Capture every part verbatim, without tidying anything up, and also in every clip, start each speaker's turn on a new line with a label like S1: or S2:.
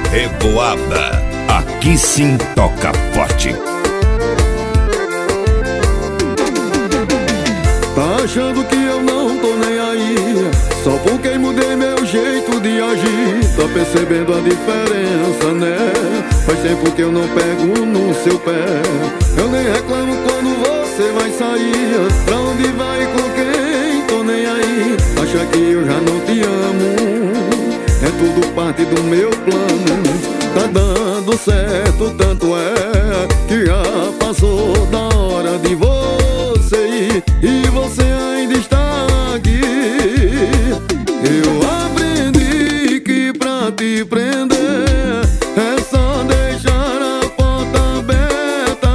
S1: Revoada, aqui sim toca forte.
S2: Tá achando que eu não tô nem aí, só porque mudei meu jeito de agir. Tá percebendo a diferença, né? Faz tempo que eu não pego no seu pé. Eu nem reclamo quando você vai sair. Pra onde vai e com quem? Tô nem aí. Acha que eu já não te amo? É tudo parte do meu plano. Tá dando certo, tanto é que já passou da hora de você ir, e você ainda está aqui. Eu aprendi que pra te prender é só deixar a porta aberta.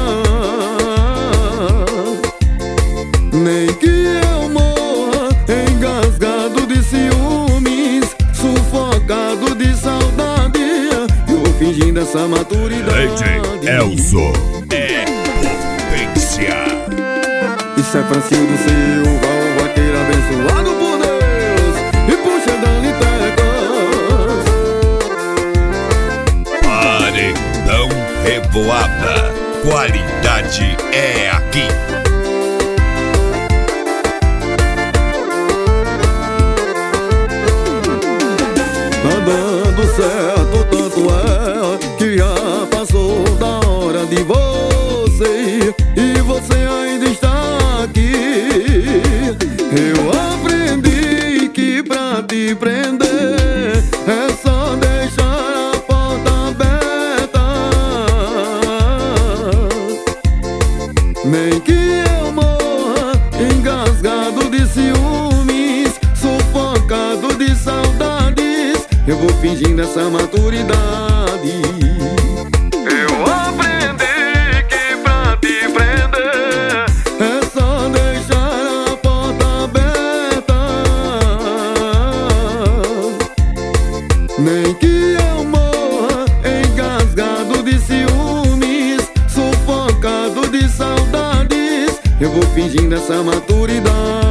S2: Nem que eu morra engasgado de ciúmes, sufocado de saudade, eu vou fingindo essa maturidade.
S1: D J Elzo é potência.
S2: Isso é Francildo Silva, o vaqueiro abençoado por Deus e puxa da Litecas.
S1: Paredão Revoada, qualidade é aqui.
S2: Tá dando certo, tanto é que já passou da hora de você ir, e você ainda está aqui. Eu aprendi que pra te prender é só deixar a porta aberta. Nem que eu morra engasgado de ciúmes, sufocado de saudades, eu vou fingindo essa maturidade. Eu aprendi que pra te prender é só deixar a porta aberta. Nem que eu morra engasgado de ciúmes, sufocado de saudades, eu vou fingindo essa maturidade.